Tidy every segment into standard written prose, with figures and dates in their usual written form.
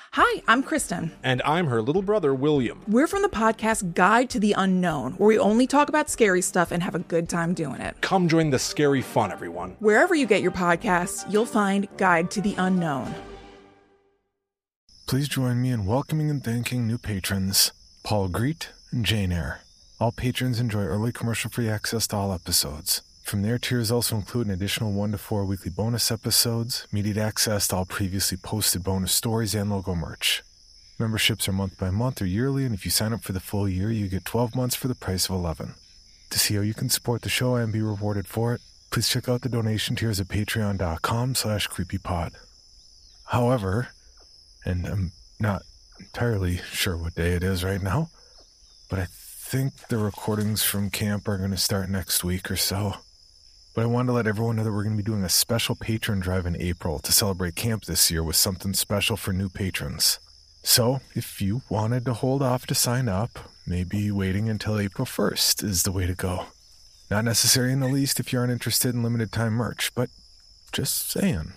Hi, I'm Kristen. And I'm her little brother, William. We're from the podcast Guide to the Unknown, where we only talk about scary stuff and have a good time doing it. Come join the scary fun, everyone. Wherever you get your podcasts, you'll find Guide to the Unknown. Please join me in welcoming and thanking new patrons, Paul Greet and Jane Eyre. All patrons enjoy early commercial-free access to all episodes. From there, tiers also include an additional 1 to 4 weekly bonus episodes, immediate access to all previously posted bonus stories, and logo merch. Memberships are month by month or yearly, and if you sign up for the full year, you get 12 months for the price of 11. To see how you can support the show and be rewarded for it, please check out the donation tiers at patreon.com/creepypod. However, and I'm not entirely sure what day it is right now, but I think the recordings from camp are going to start next week or so. But I wanted to let everyone know that we're going to be doing a special patron drive in April to celebrate camp this year with something special for new patrons. So, if you wanted to hold off to sign up, maybe waiting until April 1st is the way to go. Not necessary in the least if you aren't interested in limited time merch, but just saying.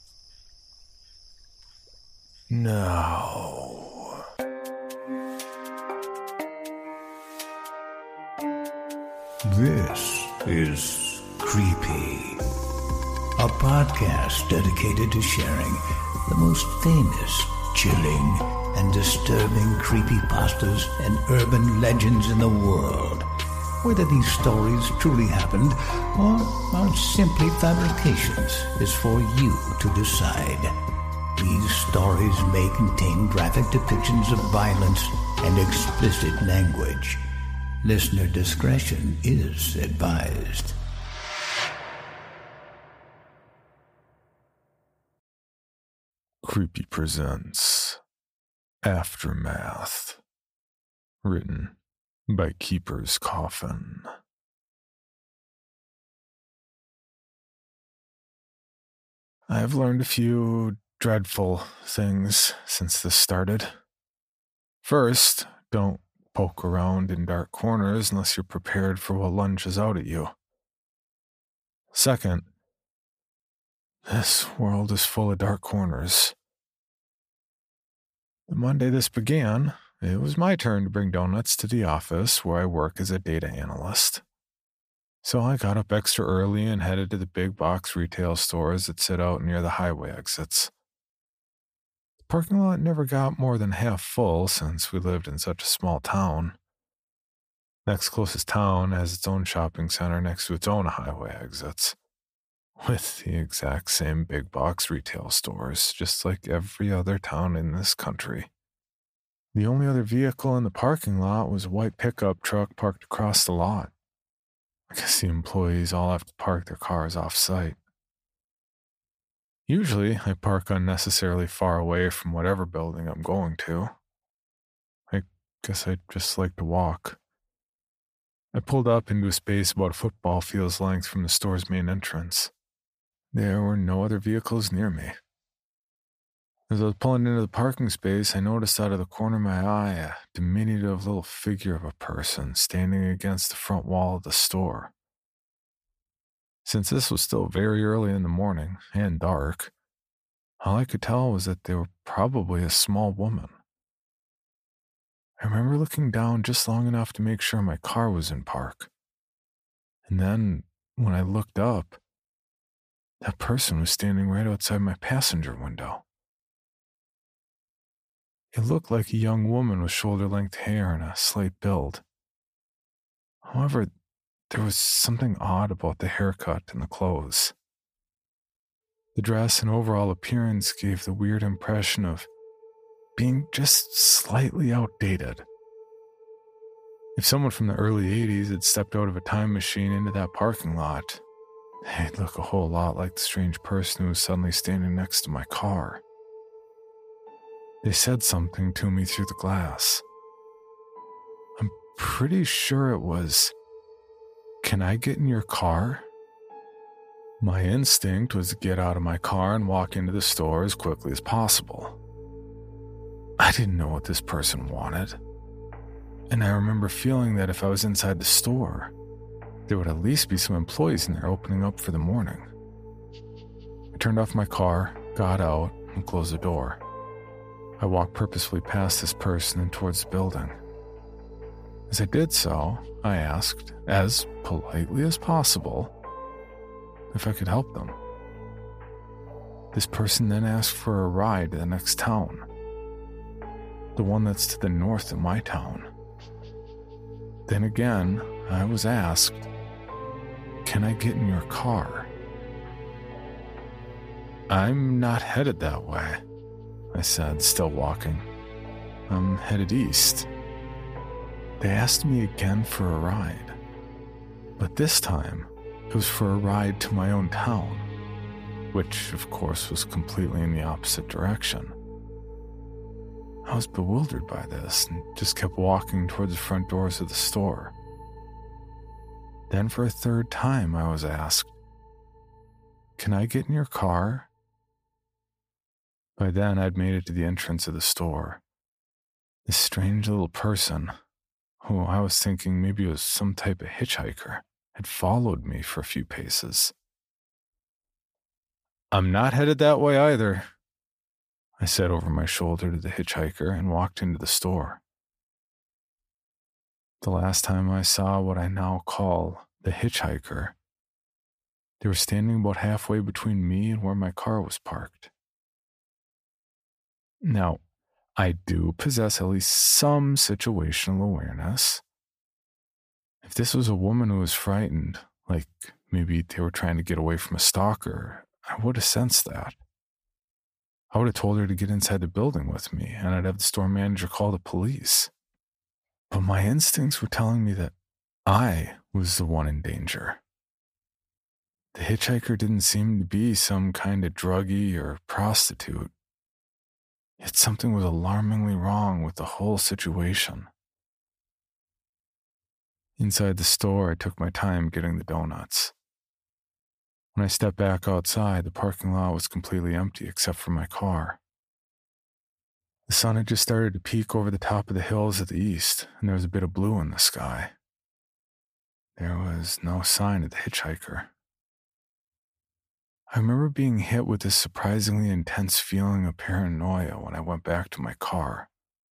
Now, this is Creepy, a podcast dedicated to sharing the most famous, chilling, and disturbing creepypastas and urban legends in the world. Whether these stories truly happened or are simply fabrications is for you to decide. These stories may contain graphic depictions of violence and explicit language. Listener discretion is advised. Creepy presents Aftermath, written by Keeper's Coffin. I've learned a few dreadful things since this started. First, don't poke around in dark corners unless you're prepared for what lunges out at you. Second, this world is full of dark corners. The Monday this began, it was my turn to bring donuts to the office where I work as a data analyst. So I got up extra early and headed to the big box retail stores that sit out near the highway exits. The parking lot never got more than half full since we lived in such a small town. Next closest town has its own shopping center next to its own highway exits, with the exact same big box retail stores, just like every other town in this country. The only other vehicle in the parking lot was a white pickup truck parked across the lot. I guess the employees all have to park their cars off-site. Usually, I park unnecessarily far away from whatever building I'm going to. I guess I just like to walk. I pulled up into a space about a football field's length from the store's main entrance. There were no other vehicles near me. As I was pulling into the parking space, I noticed out of the corner of my eye a diminutive little figure of a person standing against the front wall of the store. Since this was still very early in the morning and dark, all I could tell was that they were probably a small woman. I remember looking down just long enough to make sure my car was in park. And then, when I looked up, that person was standing right outside my passenger window. It looked like a young woman with shoulder-length hair and a slight build. However, there was something odd about the haircut and the clothes. The dress and overall appearance gave the weird impression of being just slightly outdated. If someone from the early 80s had stepped out of a time machine into that parking lot, they'd look a whole lot like the strange person who was suddenly standing next to my car. They said something to me through the glass. I'm pretty sure it was, "Can I get in your car?" My instinct was to get out of my car and walk into the store as quickly as possible. I didn't know what this person wanted, and I remember feeling that if I was inside the store, there would at least be some employees in there opening up for the morning. I turned off my car, got out, and closed the door. I walked purposefully past this person and towards the building. As I did so, I asked, as politely as possible, if I could help them. This person then asked for a ride to the next town, the one that's to the north of my town. Then again, I was asked, "Can I get in your car?" "I'm not headed that way," I said, still walking. "I'm headed east." They asked me again for a ride, but this time it was for a ride to my own town, which of course was completely in the opposite direction. I was bewildered by this and just kept walking towards the front doors of the store. Then for a third time I was asked, "Can I get in your car?" By then I'd made it to the entrance of the store. This strange little person, who I was thinking maybe was some type of hitchhiker, had followed me for a few paces. "I'm not headed that way either," I said over my shoulder to the hitchhiker and walked into the store. The last time I saw what I now call the hitchhiker, they were standing about halfway between me and where my car was parked. Now, I do possess at least some situational awareness. If this was a woman who was frightened, like maybe they were trying to get away from a stalker, I would have sensed that. I would have told her to get inside the building with me, and I'd have the store manager call the police. But my instincts were telling me that I was the one in danger. The hitchhiker didn't seem to be some kind of druggie or prostitute. Yet something was alarmingly wrong with the whole situation. Inside the store, I took my time getting the donuts. When I stepped back outside, the parking lot was completely empty except for my car. The sun had just started to peek over the top of the hills at the east, and there was a bit of blue in the sky. There was no sign of the hitchhiker. I remember being hit with this surprisingly intense feeling of paranoia when I went back to my car.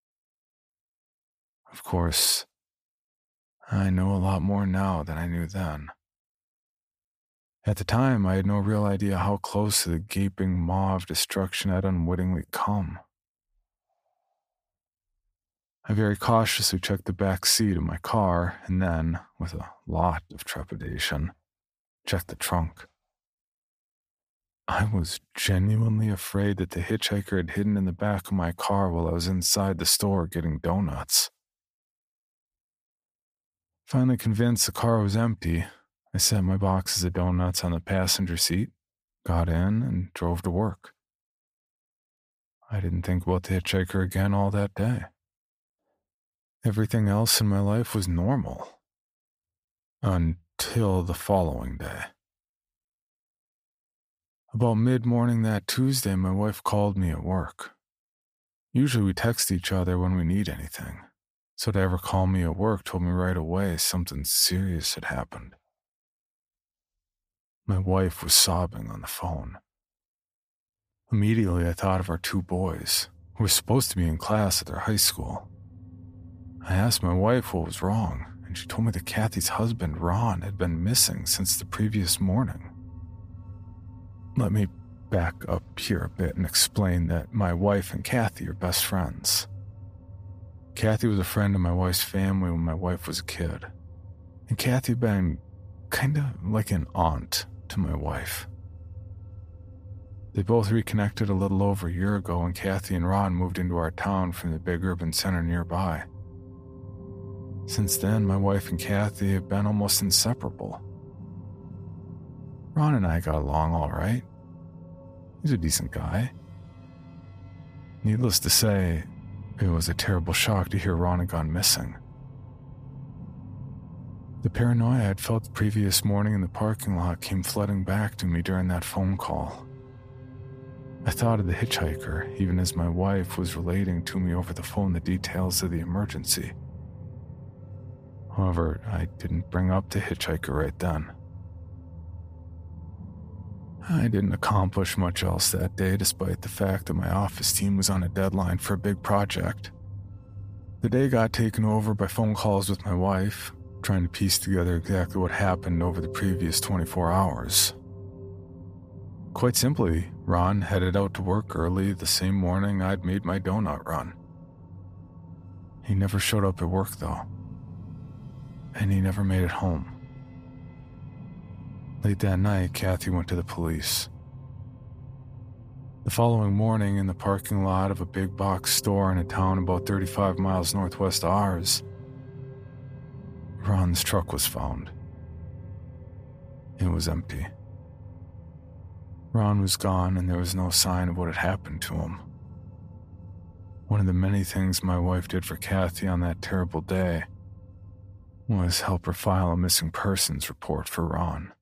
Of course, I know a lot more now than I knew then. At the time, I had no real idea how close to the gaping maw of destruction I'd unwittingly come. I very cautiously checked the back seat of my car and then, with a lot of trepidation, checked the trunk. I was genuinely afraid that the hitchhiker had hidden in the back of my car while I was inside the store getting donuts. Finally convinced the car was empty, I set my boxes of donuts on the passenger seat, got in, and drove to work. I didn't think about the hitchhiker again all that day. Everything else in my life was normal. Until the following day. About mid-morning that Tuesday, my wife called me at work. Usually we text each other when we need anything, so to ever call me at work told me right away something serious had happened. My wife was sobbing on the phone. Immediately I thought of our two boys, who were supposed to be in class at their high school. I asked my wife what was wrong, and she told me that Kathy's husband, Ron, had been missing since the previous morning. Let me back up here a bit and explain that my wife and Kathy are best friends. Kathy was a friend of my wife's family when my wife was a kid, and Kathy had been kind of like an aunt to my wife. They both reconnected a little over a year ago when Kathy and Ron moved into our town from the big urban center nearby. Since then, my wife and Kathy have been almost inseparable. Ron and I got along all right. He's a decent guy. Needless to say, it was a terrible shock to hear Ron had gone missing. The paranoia I had felt the previous morning in the parking lot came flooding back to me during that phone call. I thought of the hitchhiker, even as my wife was relating to me over the phone the details of the emergency. However, I didn't bring up the hitchhiker right then. I didn't accomplish much else that day, despite the fact that my office team was on a deadline for a big project. The day got taken over by phone calls with my wife, trying to piece together exactly what happened over the previous 24 hours. Quite simply, Ron headed out to work early the same morning I'd made my donut run. He never showed up at work, though, and he never made it home. Late that night, Kathy went to the police. The following morning, in the parking lot of a big box store in a town about 35 miles northwest of ours, Ron's truck was found. It was empty. Ron was gone, and there was no sign of what had happened to him. One of the many things my wife did for Kathy on that terrible day was help her file a missing persons report for Ron.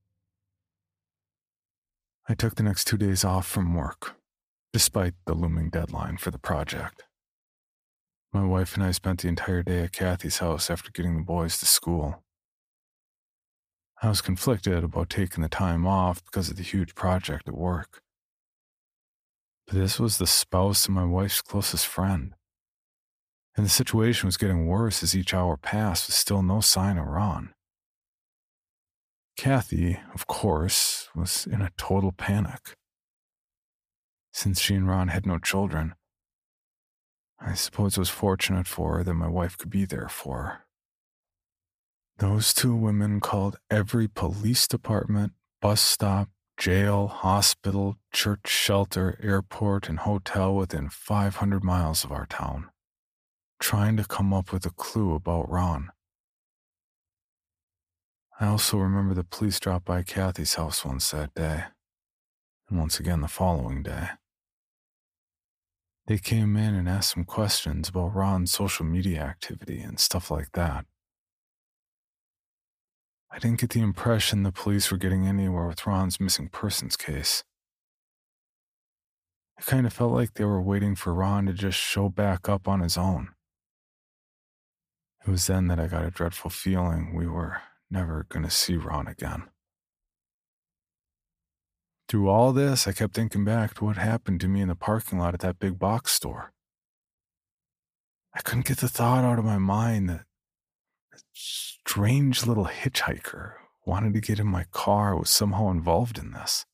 I took the next 2 days off from work, despite the looming deadline for the project. My wife and I spent the entire day at Kathy's house after getting the boys to school. I was conflicted about taking the time off because of the huge project at work. But this was the spouse of my wife's closest friend, and the situation was getting worse as each hour passed with still no sign of Ron. Kathy, of course, was in a total panic. Since she and Ron had no children, I suppose it was fortunate for her that my wife could be there for her. Those two women called every police department, bus stop, jail, hospital, church shelter, airport, and hotel within 500 miles of our town, trying to come up with a clue about Ron. I also remember the police dropped by Kathy's house once that day, and once again the following day. They came in and asked some questions about Ron's social media activity and stuff like that. I didn't get the impression the police were getting anywhere with Ron's missing persons case. It kind of felt like they were waiting for Ron to just show back up on his own. It was then that I got a dreadful feeling we were never going to see Ron again. Through all this, I kept thinking back to what happened to me in the parking lot at that big box store. I couldn't get the thought out of my mind that a strange little hitchhiker wanted to get in my car, was somehow involved in this.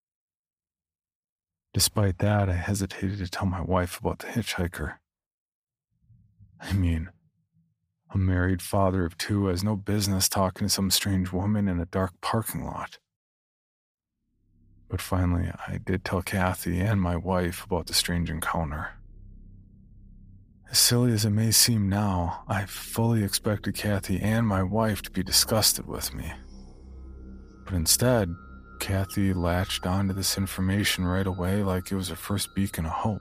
Despite that, I hesitated to tell my wife about the hitchhiker. I mean, a married father of two has no business talking to some strange woman in a dark parking lot. But finally, I did tell Kathy and my wife about the strange encounter. As silly as it may seem now, I fully expected Kathy and my wife to be disgusted with me. But instead, Kathy latched onto this information right away like it was her first beacon of hope.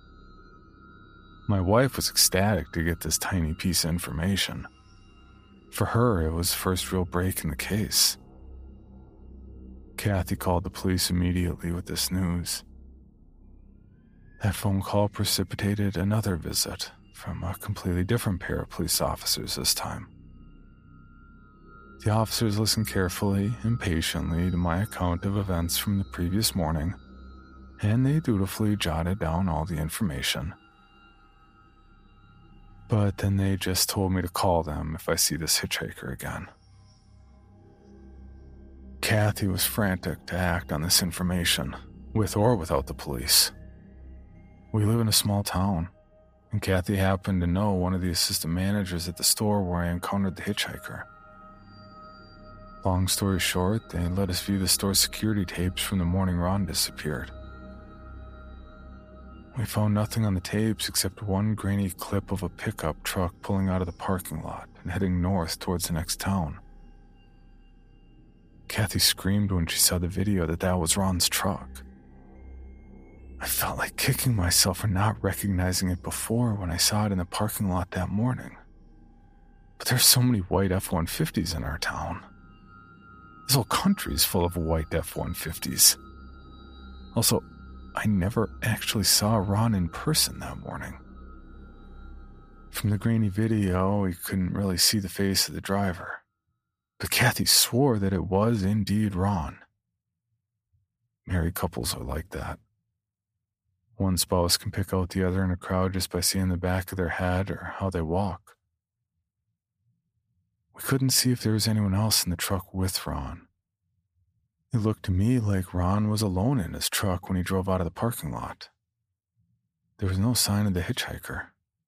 My wife was ecstatic to get this tiny piece of information. For her, it was the first real break in the case. Kathy called the police immediately with this news. That phone call precipitated another visit from a completely different pair of police officers this time. The officers listened carefully and patiently to my account of events from the previous morning, and they dutifully jotted down all the information. But then they just told me to call them if I see this hitchhiker again. Kathy was frantic to act on this information, with or without the police. We live in a small town, and Kathy happened to know one of the assistant managers at the store where I encountered the hitchhiker. Long story short, they let us view the store's security tapes from the morning Ron disappeared. We found nothing on the tapes except one grainy clip of a pickup truck pulling out of the parking lot and heading north towards the next town. Kathy screamed when she saw the video that was Ron's truck. I felt like kicking myself for not recognizing it before when I saw it in the parking lot that morning. But there's so many white F-150s in our town. This whole country's full of white F-150s. Also, I never actually saw Ron in person that morning. From the grainy video, we couldn't really see the face of the driver, but Kathy swore that it was indeed Ron. Married couples are like that. One spouse can pick out the other in a crowd just by seeing the back of their head or how they walk. We couldn't see if there was anyone else in the truck with Ron. It looked to me like Ron was alone in his truck when he drove out of the parking lot. There was no sign of the hitchhiker.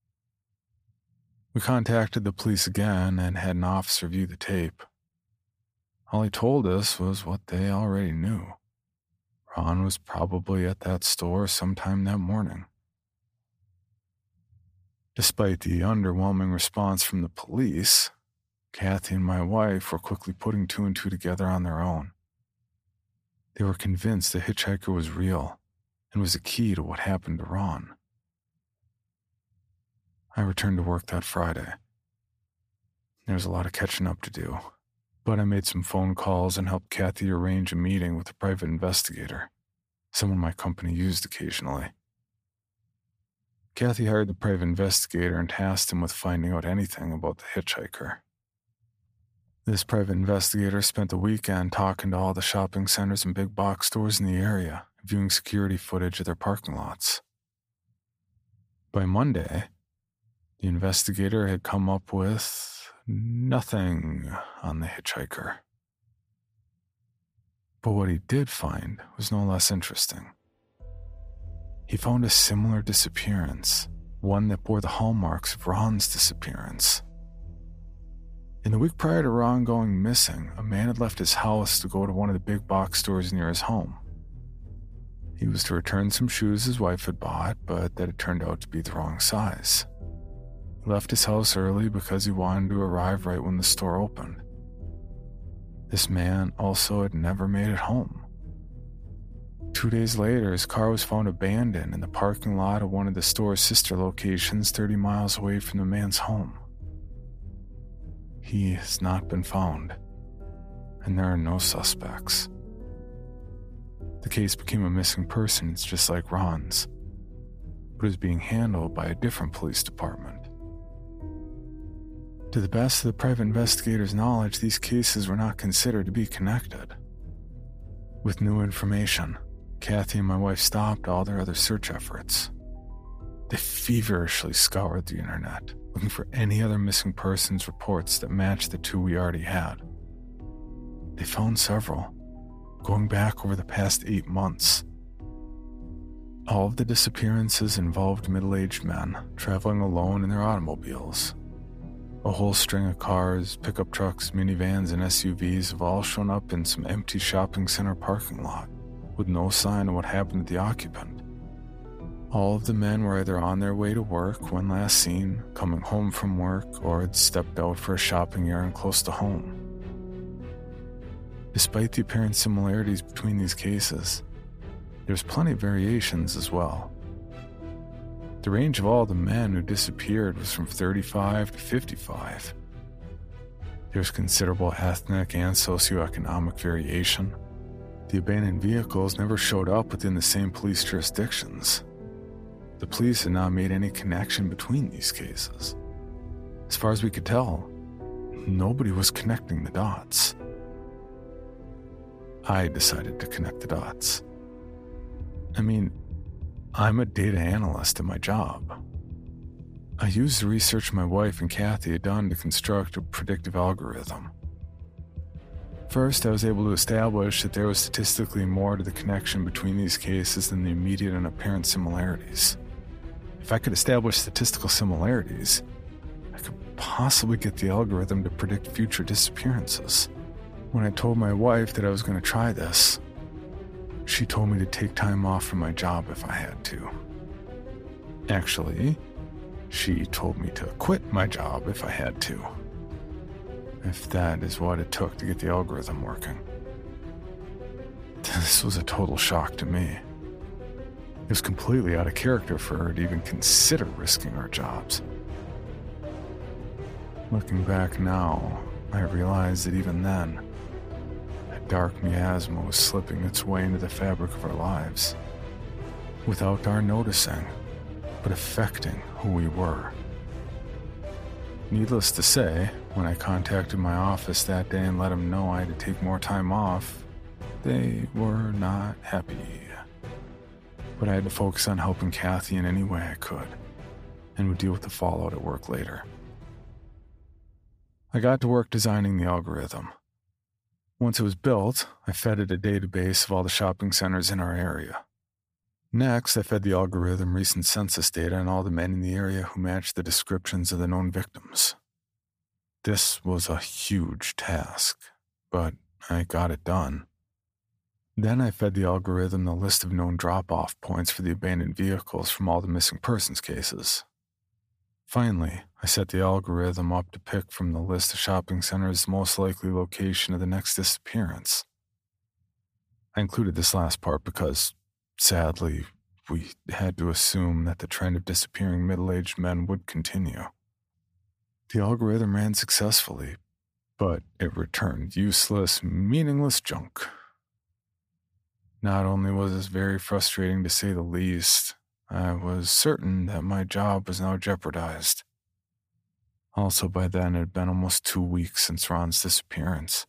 We contacted the police again and had an officer view the tape. All he told us was what they already knew. Ron was probably at that store sometime that morning. Despite the underwhelming response from the police, Kathy and my wife were quickly putting two and two together on their own. They were convinced the hitchhiker was real and was a key to what happened to Ron. I returned to work that Friday. There was a lot of catching up to do, but I made some phone calls and helped Kathy arrange a meeting with a private investigator, someone my company used occasionally. Kathy hired the private investigator and tasked him with finding out anything about the hitchhiker. This private investigator spent the weekend talking to all the shopping centers and big box stores in the area, viewing security footage of their parking lots. By Monday, the investigator had come up with nothing on the hitchhiker. But what he did find was no less interesting. He found a similar disappearance, one that bore the hallmarks of Ron's disappearance. In the week prior to Ron going missing, a man had left his house to go to one of the big box stores near his home. He was to return some shoes his wife had bought, but that had turned out to be the wrong size. He left his house early because he wanted to arrive right when the store opened. This man also had never made it home. 2 days later, his car was found abandoned in the parking lot of one of the store's sister locations 30 miles away from the man's home. He has not been found, and there are no suspects. The case became a missing persons just like Ron's, but is being handled by a different police department. To the best of the private investigator's knowledge, these cases were not considered to be connected. With new information, Kathy and my wife stopped all their other search efforts. They feverishly scoured the internet, looking for any other missing persons reports that matched the two we already had. They found several, going back over the past 8 months. All of the disappearances involved middle-aged men traveling alone in their automobiles. A whole string of cars, pickup trucks, minivans, and SUVs have all shown up in some empty shopping center parking lot, with no sign of what happened to the occupant. All of the men were either on their way to work when last seen, coming home from work, or had stepped out for a shopping errand close to home. Despite the apparent similarities between these cases, there's plenty of variations as well. The range of all the men who disappeared was from 35 to 55. There's considerable ethnic and socioeconomic variation. The abandoned vehicles never showed up within the same police jurisdictions. The police had not made any connection between these cases. As far as we could tell, nobody was connecting the dots. I decided to connect the dots. I mean, I'm a data analyst in my job. I used the research my wife and Kathy had done to construct a predictive algorithm. First, I was able to establish that there was statistically more to the connection between these cases than the immediate and apparent similarities. If I could establish statistical similarities, I could possibly get the algorithm to predict future disappearances. When I told my wife that I was going to try this, she told me to take time off from my job if I had to. Actually, she told me to quit my job if I had to. If that is what it took to get the algorithm working. This was a total shock to me. It was completely out of character for her to even consider risking our jobs. Looking back now, I realize that even then, a dark miasma was slipping its way into the fabric of our lives, without our noticing, but affecting who we were. Needless to say, when I contacted my office that day and let them know I had to take more time off, They were not happy. But I had to focus on helping Kathy in any way I could, and would deal with the fallout at work later. I got to work designing the algorithm. Once it was built, I fed it a database of all the shopping centers in our area. Next, I fed the algorithm recent census data on all the men in the area who matched the descriptions of the known victims. This was a huge task, but I got it done. Then I fed the algorithm the list of known drop-off points for the abandoned vehicles from all the missing persons cases. Finally, I set the algorithm up to pick from the list of shopping centers the most likely location of the next disappearance. I included this last part because, sadly, we had to assume that the trend of disappearing middle-aged men would continue. The algorithm ran successfully, but it returned useless, meaningless junk. Not only was this very frustrating to say the least, I was certain that my job was now jeopardized. Also, by then, it had been almost 2 weeks since Ron's disappearance.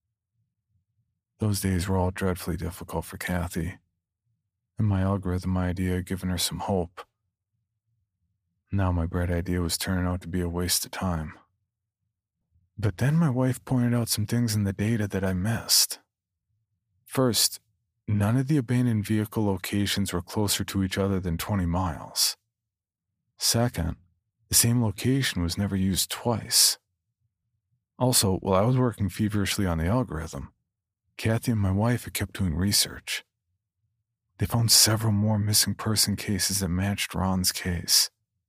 Those days were all dreadfully difficult for Kathy, and my algorithm idea had given her some hope. Now my bright idea was turning out to be a waste of time. But then my wife pointed out some things in the data that I missed. First, none of the abandoned vehicle locations were closer to each other than 20 miles. Second, the same location was never used twice. Also, while I was working feverishly on the algorithm, Kathy and my wife had kept doing research. They found several more missing person cases that matched Ron's case.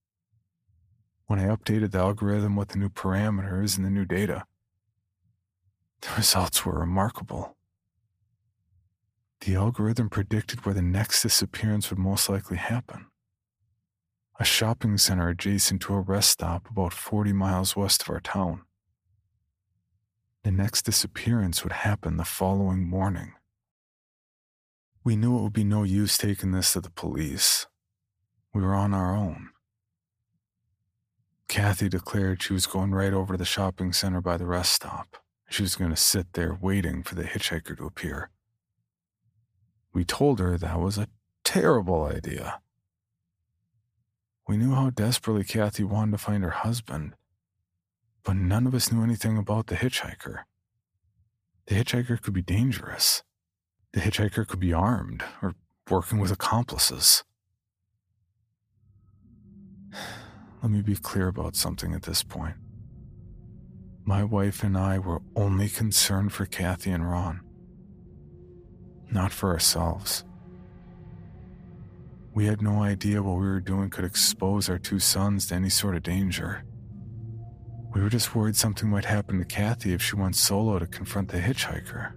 When I updated the algorithm with the new parameters and the new data, the results were remarkable. The algorithm predicted where the next disappearance would most likely happen. A shopping center adjacent to a rest stop about 40 miles west of our town. The next disappearance would happen the following morning. We knew it would be no use taking this to the police. We were on our own. Kathy declared she was going right over to the shopping center by the rest stop. She was going to sit there waiting for the hitchhiker to appear. We told her that was a terrible idea. We knew how desperately Kathy wanted to find her husband, but none of us knew anything about the hitchhiker. The hitchhiker could be dangerous. The hitchhiker could be armed or working with accomplices. Let me be clear about something at this point. My wife and I were only concerned for Kathy and Ron, not for ourselves. We had no idea what we were doing could expose our 2 sons to any sort of danger. We were just worried something might happen to Kathy if she went solo to confront the hitchhiker.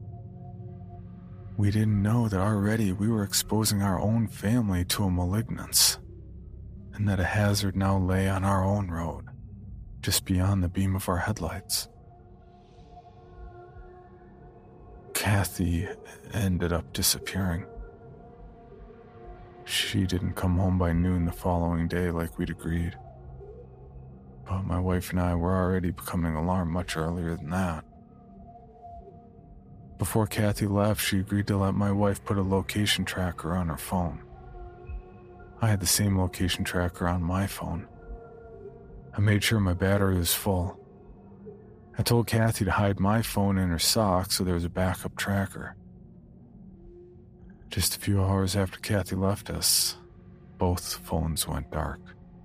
We didn't know that already we were exposing our own family to a malignance, and that a hazard now lay on our own road, just beyond the beam of our headlights. Kathy ended up disappearing. She didn't come home by noon the following day like we'd agreed. But my wife and I were already becoming alarmed much earlier than that. Before Kathy left, she agreed to let my wife put a location tracker on her phone. I had the same location tracker on my phone. I made sure my battery was full. I told Kathy to hide my phone in her sock so there was a backup tracker. Just a few hours after Kathy left us, both phones went dark.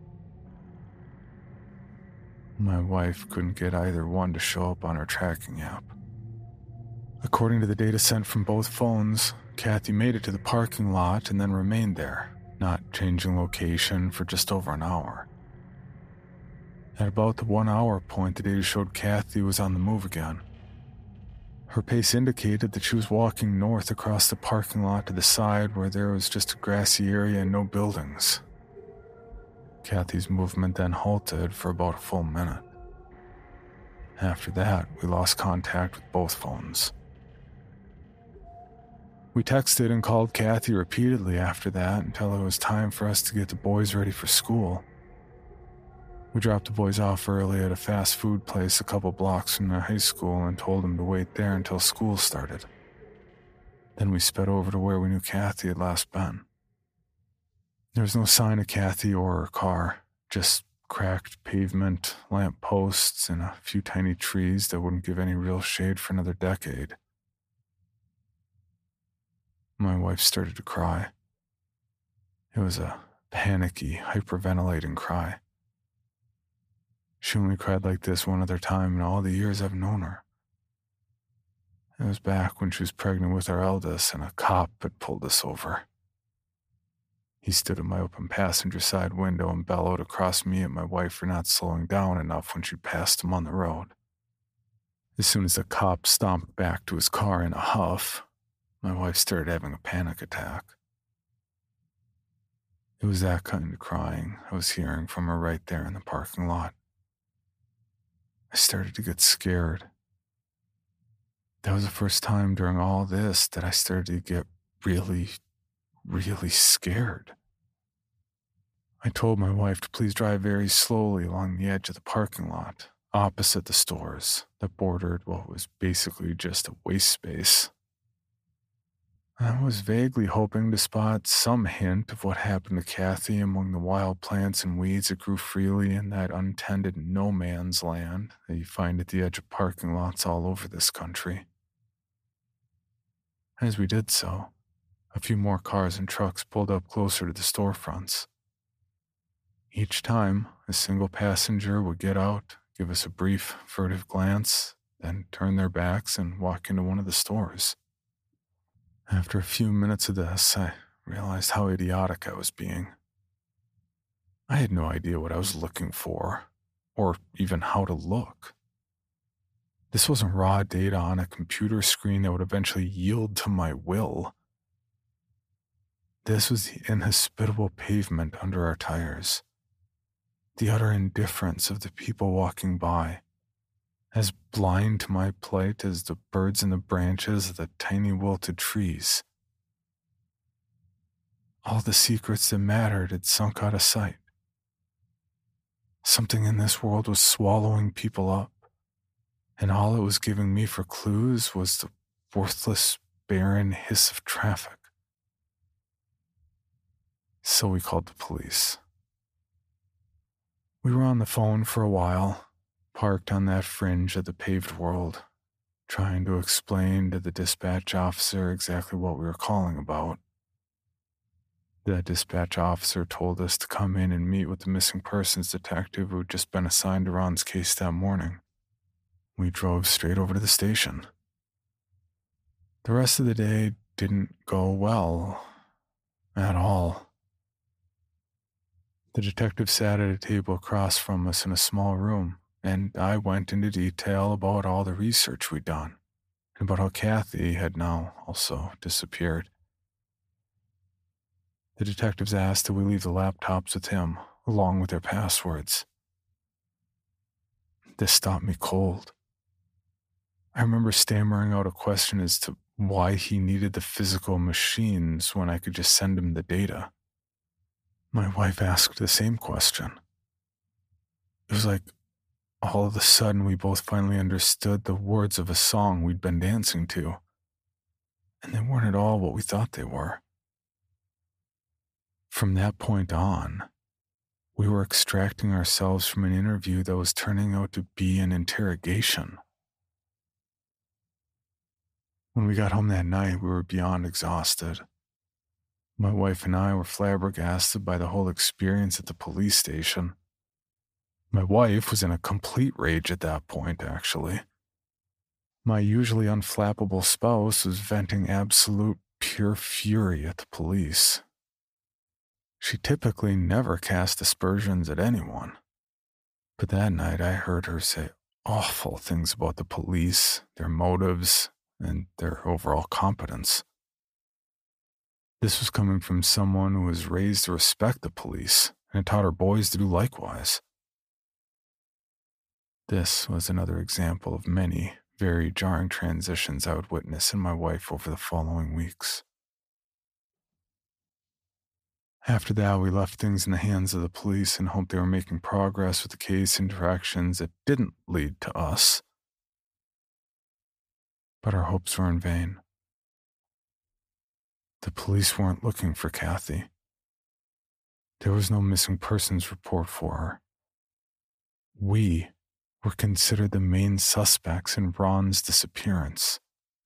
My wife couldn't get either one to show up on her tracking app. According to the data sent from both phones, Kathy made it to the parking lot and then remained there, not changing location for just over an hour. At about the 1 hour point, the data showed Kathy was on the move again. Her pace indicated that she was walking north across the parking lot to the side where there was just a grassy area and no buildings. Kathy's movement then halted for about a full minute. After that, we lost contact with both phones. We texted and called Kathy repeatedly after that until it was time for us to get the boys ready for school. We dropped the boys off early at a fast food place a couple blocks from their high school and told them to wait there until school started. Then we sped over to where we knew Kathy had last been. There was no sign of Kathy or her car, just cracked pavement, lamp posts, and a few tiny trees that wouldn't give any real shade for another decade. My wife started to cry. It was a panicky, hyperventilating cry. She only cried like this one other time in all the years I've known her. It was back when she was pregnant with our eldest and a cop had pulled us over. He stood at my open passenger side window and bellowed across me at my wife for not slowing down enough when she passed him on the road. As soon as the cop stomped back to his car in a huff, my wife started having a panic attack. It was that kind of crying I was hearing from her right there in the parking lot. I started to get scared. That was the first time during all this that I started to get really scared. I told my wife to please drive very slowly along the edge of the parking lot, opposite the stores that bordered what was basically just a waste space. I was vaguely hoping to spot some hint of what happened to Kathy among the wild plants and weeds that grew freely in that untended no man's land that you find at the edge of parking lots all over this country. As we did so, a few more cars and trucks pulled up closer to the storefronts. Each time, a single passenger would get out, give us a brief, furtive glance, then turn their backs and walk into one of the stores. After a few minutes of this, I realized how idiotic I was being. I had no idea what I was looking for, or even how to look. This wasn't raw data on a computer screen that would eventually yield to my will. This was the inhospitable pavement under our tires, the utter indifference of the people walking by, as blind to my plight as the birds in the branches of the tiny wilted trees. All the secrets that mattered had sunk out of sight. Something in this world was swallowing people up, and all it was giving me for clues was the worthless, barren hiss of traffic. So we called the police. We were on the phone for a while, parked on that fringe of the paved world, trying to explain to the dispatch officer exactly what we were calling about. The dispatch officer told us to come in and meet with the missing persons detective who had just been assigned to Ron's case that morning. We drove straight over to the station. The rest of the day didn't go well at all. The detective sat at a table across from us in a small room, and I went into detail about all the research we'd done, and about how Kathy had now also disappeared. The detectives asked that we leave the laptops with him, along with their passwords. This stopped me cold. I remember stammering out a question as to why he needed the physical machines when I could just send him the data. My wife asked the same question. It was like all of a sudden we both finally understood the words of a song we'd been dancing to, and they weren't at all what we thought they were. From that point on, we were extracting ourselves from an interview that was turning out to be an interrogation. When we got home that night, we were beyond exhausted. My wife and I were flabbergasted by the whole experience at the police station. My wife was in a complete rage at that point, actually. My usually unflappable spouse was venting absolute pure fury at the police. She typically never cast aspersions at anyone, but that night I heard her say awful things about the police, their motives, and their overall competence. This was coming from someone who was raised to respect the police and taught her boys to do likewise. This was another example of many very jarring transitions I would witness in my wife over the following weeks. After that, we left things in the hands of the police and hoped they were making progress with the case in directions that didn't lead to us. But our hopes were in vain. The police weren't looking for Kathy. There was no missing persons report for her. We were considered the main suspects in Ron's disappearance.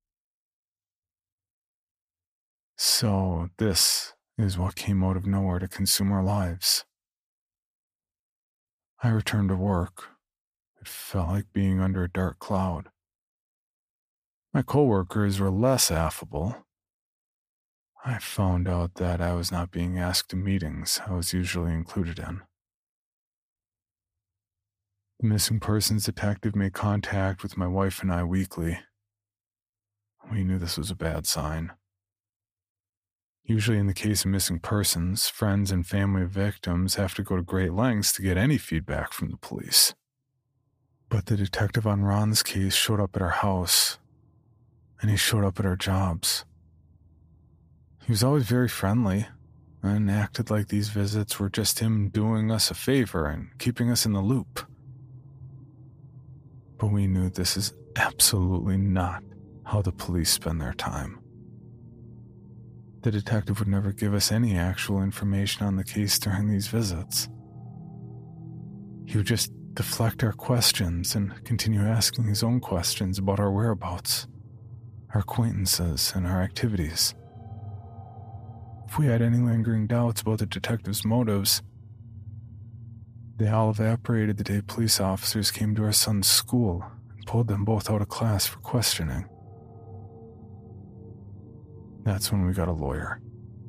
So this is what came out of nowhere to consume our lives. I returned to work. It felt like being under a dark cloud. My coworkers were less affable. I found out that I was not being asked to meetings I was usually included in. The missing persons detective made contact with my wife and I weekly. We knew this was a bad sign. Usually in the case of missing persons, friends and family of victims have to go to great lengths to get any feedback from the police. But the detective on Ron's case showed up at our house, and he showed up at our jobs. He was always very friendly and acted like these visits were just him doing us a favor and keeping us in the loop. But we knew this is absolutely not how the police spend their time. The detective would never give us any actual information on the case during these visits. He would just deflect our questions and continue asking his own questions about our whereabouts, our acquaintances, and our activities. If we had any lingering doubts about the detective's motives, they all evaporated the day police officers came to our son's school and pulled them both out of class for questioning. That's when we got a lawyer.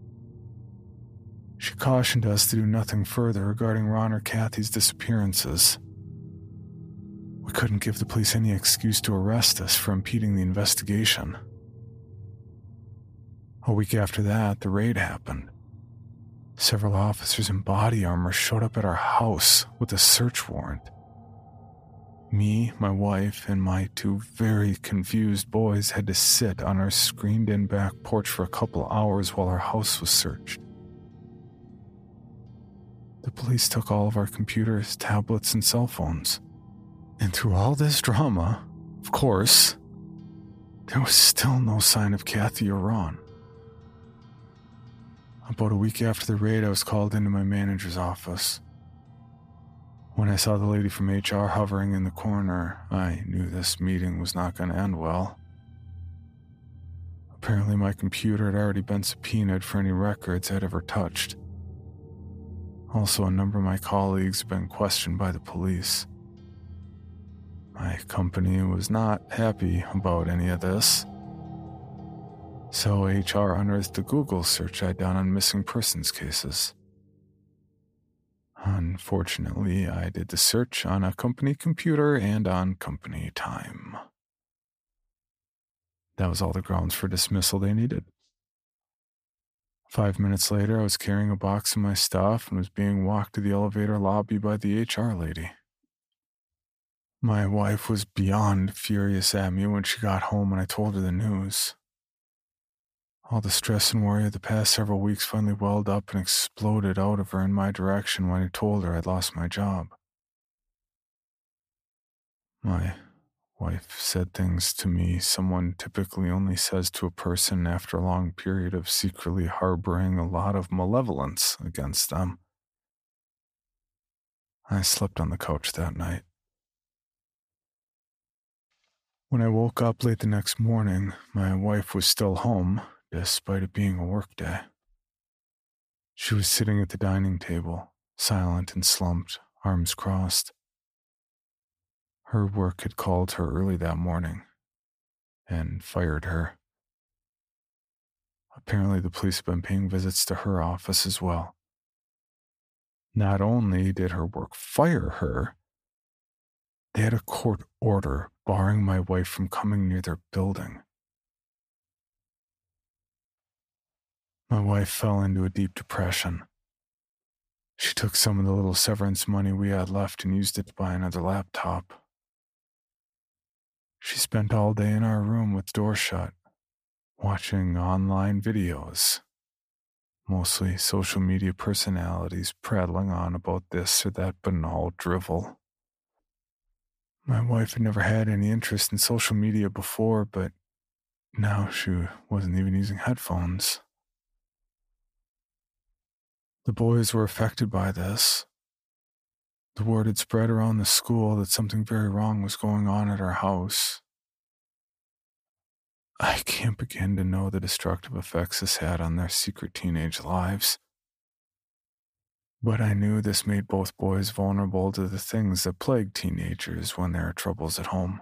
She cautioned us to do nothing further regarding Ron or Kathy's disappearances. We couldn't give the police any excuse to arrest us for impeding the investigation. A week after that, the raid happened. Several officers in body armor showed up at our house with a search warrant. Me, my wife, and my two very confused boys had to sit on our screened-in back porch for a couple hours while our house was searched. The police took all of our computers, tablets, and cell phones. And through all this drama, of course, there was still no sign of Kathy or Ron. About a week after the raid, I was called into my manager's office. When I saw the lady from HR hovering in the corner, I knew this meeting was not going to end well. Apparently my computer had already been subpoenaed for any records I'd ever touched. Also, a number of my colleagues had been questioned by the police. My company was not happy about any of this. So HR unearthed a Google search I'd done on missing persons cases. Unfortunately, I did the search on a company computer and on company time. That was all the grounds for dismissal they needed. 5 minutes later, I was carrying a box of my stuff and was being walked to the elevator lobby by the HR lady. My wife was beyond furious at me when she got home and I told her the news. All the stress and worry of the past several weeks finally welled up and exploded out of her in my direction when I told her I'd lost my job. My wife said things to me someone typically only says to a person after a long period of secretly harboring a lot of malevolence against them. I slept on the couch that night. When I woke up late the next morning, my wife was still home, despite it being a work day. She was sitting at the dining table, silent and slumped, arms crossed. Her work had called her early that morning and fired her. Apparently, the police had been paying visits to her office as well. Not only did her work fire her, they had a court order barring my wife from coming near their building. My wife fell into a deep depression. She took some of the little severance money we had left and used it to buy another laptop. She spent all day in our room with doors shut, watching online videos, mostly social media personalities prattling on about this or that banal drivel. My wife had never had any interest in social media before, but now she wasn't even using headphones. The boys were affected by this. The word had spread around the school that something very wrong was going on at our house. I can't begin to know the destructive effects this had on their secret teenage lives. But I knew this made both boys vulnerable to the things that plague teenagers when there are troubles at home.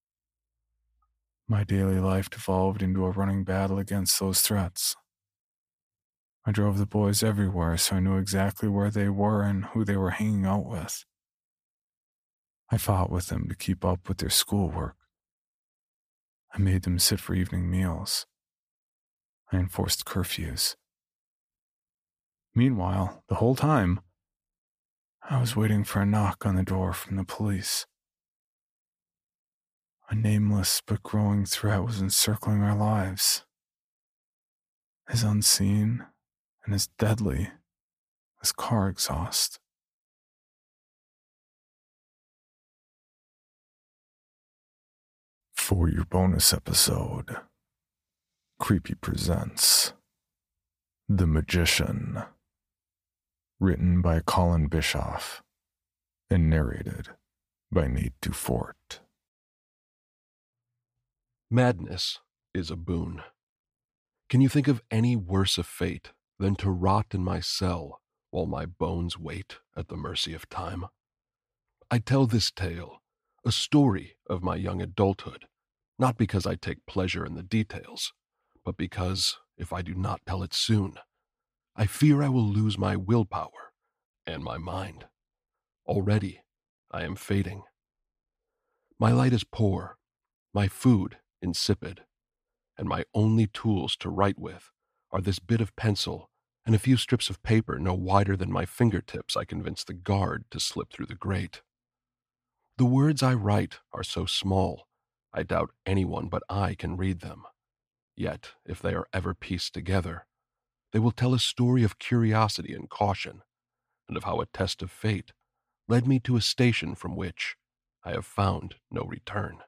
My daily life devolved into a running battle against those threats. I drove the boys everywhere, so I knew exactly where they were and who they were hanging out with. I fought with them to keep up with their schoolwork. I made them sit for evening meals. I enforced curfews. Meanwhile, the whole time, I was waiting for a knock on the door from the police. A nameless but growing threat was encircling our lives, as unseen and as deadly as car exhaust. For your bonus episode, Creepy presents The Magician, written by Colin Bischoff and narrated by Nate Dufort. Madness is a boon. Can you think of any worse a fate than to rot in my cell while my bones wait at the mercy of time? I tell this tale, a story of my young adulthood, not because I take pleasure in the details, but because, if I do not tell it soon, I fear I will lose my willpower and my mind. Already, I am fading. My light is poor, my food insipid, and my only tools to write with are this bit of pencil and a few strips of paper no wider than my fingertips I convince the guard to slip through the grate. The words I write are so small, I doubt anyone but I can read them. Yet, if they are ever pieced together, they will tell a story of curiosity and caution, and of how a test of fate led me to a station from which I have found no return.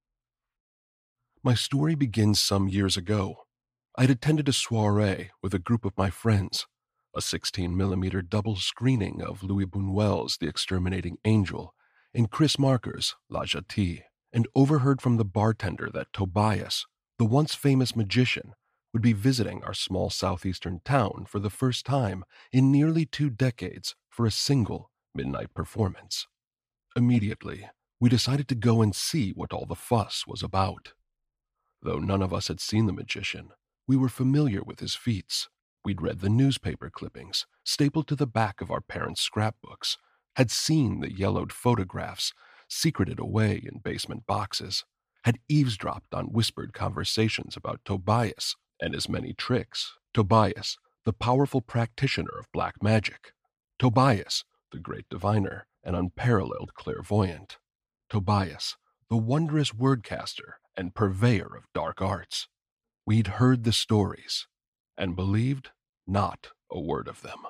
My story begins some years ago. I'd attended a soirée with a group of my friends, a 16mm double screening of Louis Buñuel's The Exterminating Angel and Chris Marker's La Jetée, and overheard from the bartender that Tobias, the once famous magician, would be visiting our small southeastern town for the first time in nearly 2 decades for a single midnight performance. Immediately, we decided to go and see what all the fuss was about. Though none of us had seen the magician, we were familiar with his feats. We'd read the newspaper clippings, stapled to the back of our parents' scrapbooks, had seen the yellowed photographs secreted away in basement boxes, had eavesdropped on whispered conversations about Tobias and his many tricks. Tobias, the powerful practitioner of black magic. Tobias, the great diviner and unparalleled clairvoyant. Tobias, the wondrous wordcaster and purveyor of dark arts. We'd heard the stories and believed not a word of them.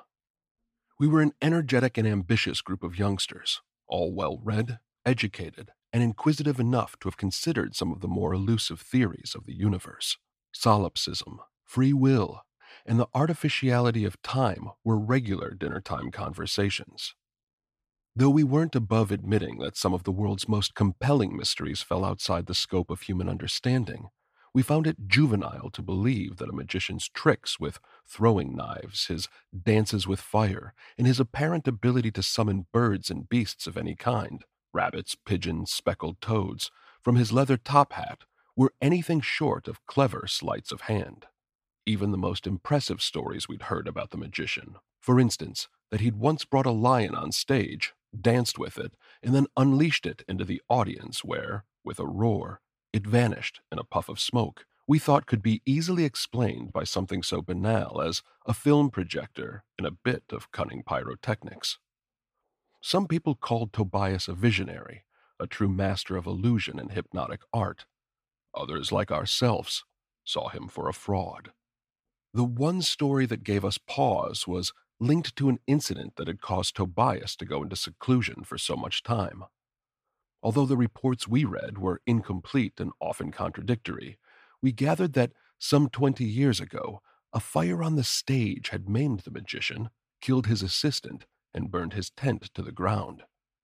We were an energetic and ambitious group of youngsters, all well-read, educated, and inquisitive enough to have considered some of the more elusive theories of the universe. Solipsism, free will, and the artificiality of time were regular dinner-time conversations. Though we weren't above admitting that some of the world's most compelling mysteries fell outside the scope of human understanding, we found it juvenile to believe that a magician's tricks with throwing knives, his dances with fire, and his apparent ability to summon birds and beasts of any kind, rabbits, pigeons, speckled toads, from his leather top hat, were anything short of clever sleights of hand. Even the most impressive stories we'd heard about the magician, for instance, that he'd once brought a lion on stage, danced with it, and then unleashed it into the audience where, with a roar, it vanished in a puff of smoke, we thought could be easily explained by something so banal as a film projector and a bit of cunning pyrotechnics. Some people called Tobias a visionary, a true master of illusion and hypnotic art. Others, like ourselves, saw him for a fraud. The one story that gave us pause was linked to an incident that had caused Tobias to go into seclusion for so much time. Although the reports we read were incomplete and often contradictory, we gathered that some 20 years ago, a fire on the stage had maimed the magician, killed his assistant, and burned his tent to the ground.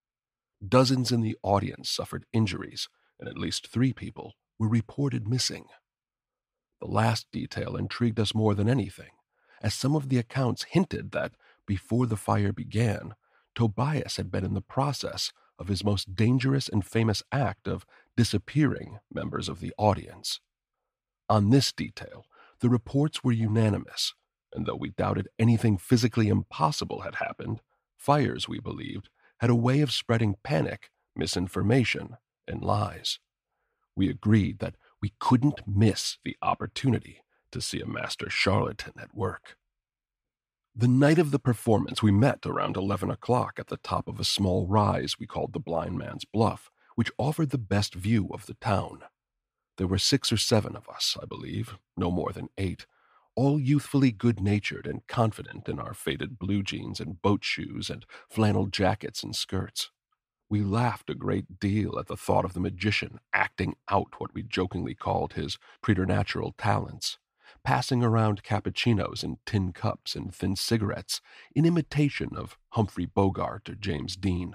Dozens in the audience suffered injuries, and at least 3 people were reported missing. The last detail intrigued us more than anything, as some of the accounts hinted that, before the fire began, Tobias had been in the process of his most dangerous and famous act of disappearing members of the audience. On this detail, the reports were unanimous, and though we doubted anything physically impossible had happened, fires, we believed, had a way of spreading panic, misinformation, and lies. We agreed that we couldn't miss the opportunity to see a master charlatan at work. The night of the performance, we met around 11 o'clock at the top of a small rise we called the Blind Man's Bluff, which offered the best view of the town. There were 6 or 7 of us, I believe, no more than 8, all youthfully good-natured and confident in our faded blue jeans and boat shoes and flannel jackets and skirts. We laughed a great deal at the thought of the magician acting out what we jokingly called his preternatural talents, passing around cappuccinos in tin cups and thin cigarettes in imitation of Humphrey Bogart or James Dean.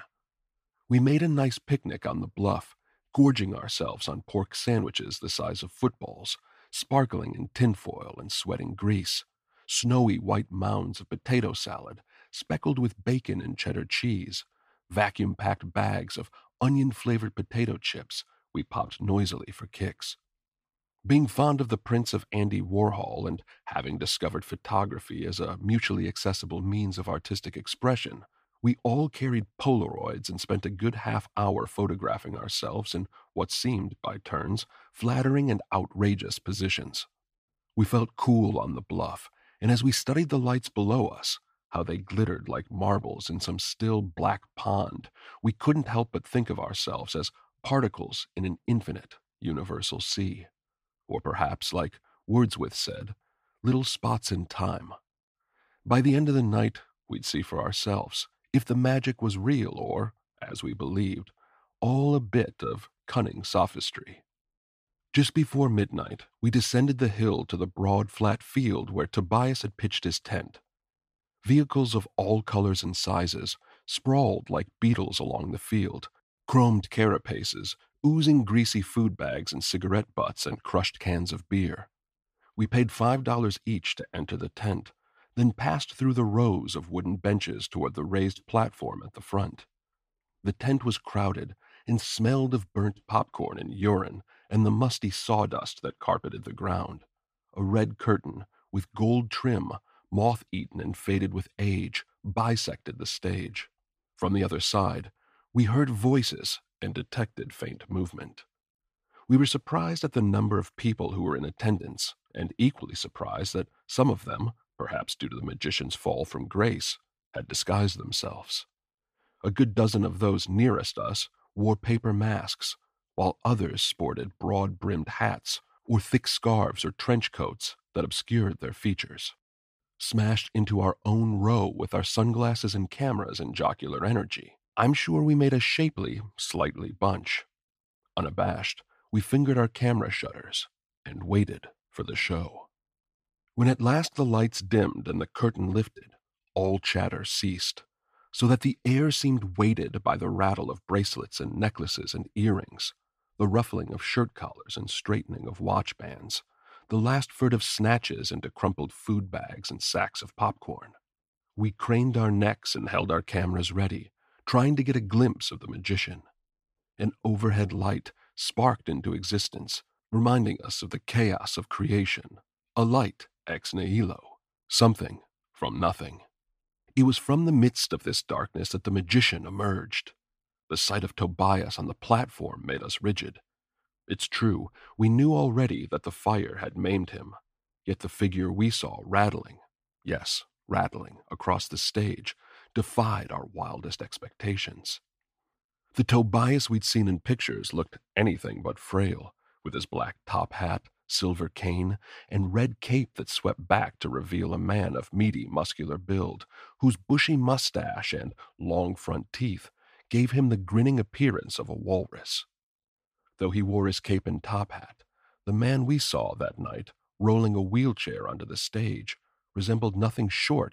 We made a nice picnic on the bluff, gorging ourselves on pork sandwiches the size of footballs, sparkling in tinfoil and sweating grease, snowy white mounds of potato salad, speckled with bacon and cheddar cheese, vacuum-packed bags of onion-flavored potato chips we popped noisily for kicks. Being fond of the prints of Andy Warhol and having discovered photography as a mutually accessible means of artistic expression, we all carried Polaroids and spent a good half-hour photographing ourselves in what seemed, by turns, flattering and outrageous positions. We felt cool on the bluff, and as we studied the lights below us, how they glittered like marbles in some still black pond, we couldn't help but think of ourselves as particles in an infinite, universal sea. Or perhaps, like Wordsworth said, little spots in time. By the end of the night, we'd see for ourselves if the magic was real or, as we believed, all a bit of cunning sophistry. Just before midnight, we descended the hill to the broad, flat field where Tobias had pitched his tent. Vehicles of all colors and sizes sprawled like beetles along the field, chromed carapaces, oozing greasy food bags and cigarette butts and crushed cans of beer. We paid $5 each to enter the tent, then passed through the rows of wooden benches toward the raised platform at the front. The tent was crowded and smelled of burnt popcorn and urine and the musty sawdust that carpeted the ground. A red curtain, with gold trim, moth-eaten and faded with age, bisected the stage. From the other side, we heard voices and detected faint movement. We were surprised at the number of people who were in attendance, and equally surprised that some of them, perhaps due to the magician's fall from grace, had disguised themselves. A good dozen of those nearest us wore paper masks, while others sported broad-brimmed hats or thick scarves or trench coats that obscured their features. Smashed into our own row with our sunglasses and cameras and jocular energy, I'm sure we made a shapely, slightly bunch. Unabashed, we fingered our camera shutters and waited for the show. When at last the lights dimmed and the curtain lifted, all chatter ceased, so that the air seemed weighted by the rattle of bracelets and necklaces and earrings, the ruffling of shirt collars and straightening of watch bands, the last furtive snatches into crumpled food bags and sacks of popcorn. We craned our necks and held our cameras ready, trying to get a glimpse of the magician. An overhead light sparked into existence, reminding us of the chaos of creation, a light ex nihilo, something from nothing. It was from the midst of this darkness that the magician emerged. The sight of Tobias on the platform made us rigid. It's true, we knew already that the fire had maimed him, yet the figure we saw rattling, yes, rattling, across the stage, defied our wildest expectations. The Tobias we'd seen in pictures looked anything but frail, with his black top hat, silver cane, and red cape that swept back to reveal a man of meaty, muscular build, whose bushy mustache and long front teeth gave him the grinning appearance of a walrus. Though he wore his cape and top hat, the man we saw that night, rolling a wheelchair onto the stage, resembled nothing short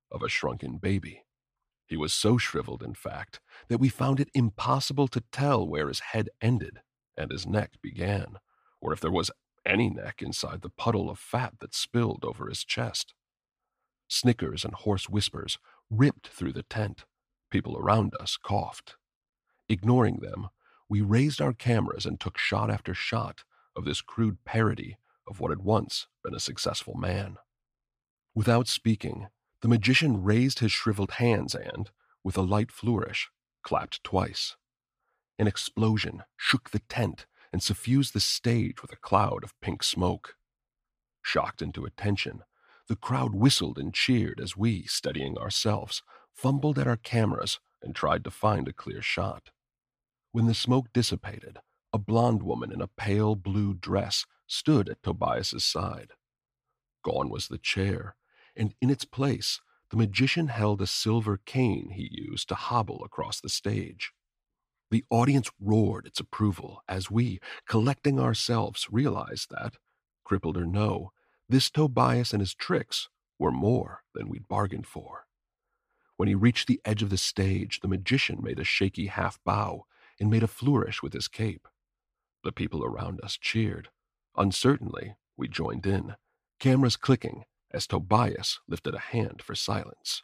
of a shrunken baby. He was so shriveled, in fact, that we found it impossible to tell where his head ended and his neck began, or if there was any neck inside the puddle of fat that spilled over his chest. Snickers and hoarse whispers ripped through the tent. People around us coughed. Ignoring them, we raised our cameras and took shot after shot of this crude parody of what had once been a successful man. Without speaking, the magician raised his shriveled hands and, with a light flourish, clapped twice. An explosion shook the tent and suffused the stage with a cloud of pink smoke. Shocked into attention, the crowd whistled and cheered as we, steadying ourselves, fumbled at our cameras and tried to find a clear shot. When the smoke dissipated, a blonde woman in a pale blue dress stood at Tobias's side. Gone was the chair, and in its place, the magician held a silver cane he used to hobble across the stage. The audience roared its approval as we, collecting ourselves, realized that, crippled or no, this Tobias and his tricks were more than we'd bargained for. When he reached the edge of the stage, the magician made a shaky half bow and made a flourish with his cape. The people around us cheered. Uncertainly, we joined in, cameras clicking as Tobias lifted a hand for silence.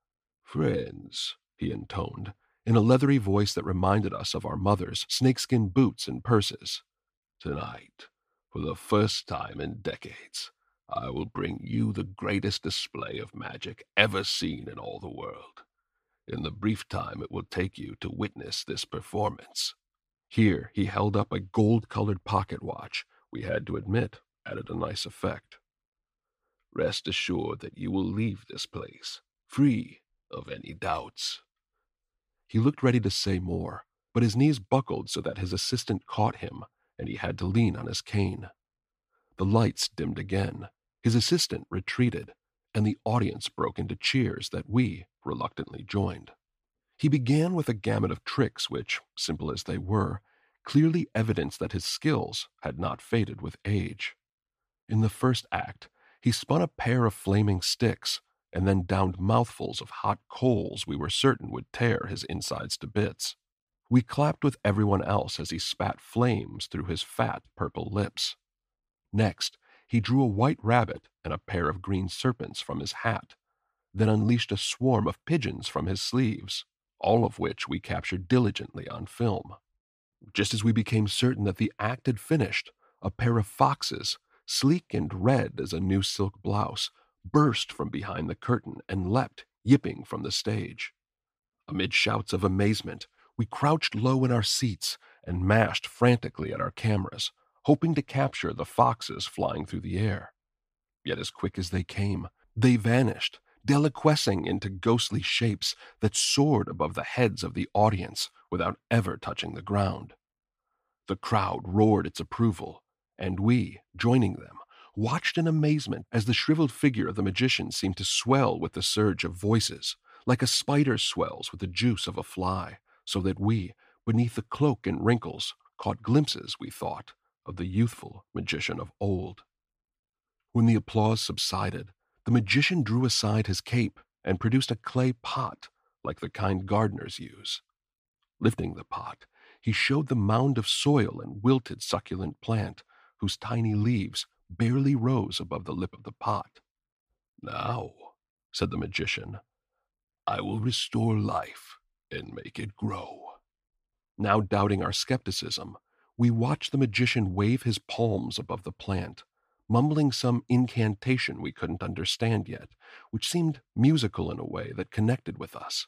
"Friends," he intoned, in a leathery voice that reminded us of our mothers' snakeskin boots and purses. "Tonight, for the first time in decades, I will bring you the greatest display of magic ever seen in all the world. In the brief time it will take you to witness this performance." Here he held up a gold-colored pocket watch we had to admit added a nice effect. "Rest assured that you will leave this place free of any doubts." He looked ready to say more, but his knees buckled so that his assistant caught him, and he had to lean on his cane. The lights dimmed again, his assistant retreated, and the audience broke into cheers that we reluctantly joined. He began with a gamut of tricks which, simple as they were, clearly evidenced that his skills had not faded with age. In the first act, he spun a pair of flaming sticks and then downed mouthfuls of hot coals we were certain would tear his insides to bits. We clapped with everyone else as he spat flames through his fat purple lips. Next, he drew a white rabbit and a pair of green serpents from his hat, then unleashed a swarm of pigeons from his sleeves, all of which we captured diligently on film. Just as we became certain that the act had finished, a pair of foxes, sleek and red as a new silk blouse, burst from behind the curtain and leapt, yipping from the stage. Amid shouts of amazement, we crouched low in our seats and mashed frantically at our cameras, hoping to capture the foxes flying through the air. Yet as quick as they came, they vanished, deliquescing into ghostly shapes that soared above the heads of the audience without ever touching the ground. The crowd roared its approval, and we, joining them, watched in amazement as the shriveled figure of the magician seemed to swell with the surge of voices, like a spider swells with the juice of a fly, so that we, beneath the cloak and wrinkles, caught glimpses, we thought, of the youthful magician of old. When the applause subsided, the magician drew aside his cape and produced a clay pot like the kind gardeners use. Lifting the pot, he showed the mound of soil and wilted succulent plant, whose tiny leaves barely rose above the lip of the pot. "Now," said the magician, "I will restore life and make it grow." Now doubting our skepticism, we watched the magician wave his palms above the plant, mumbling some incantation we couldn't understand yet, which seemed musical in a way that connected with us.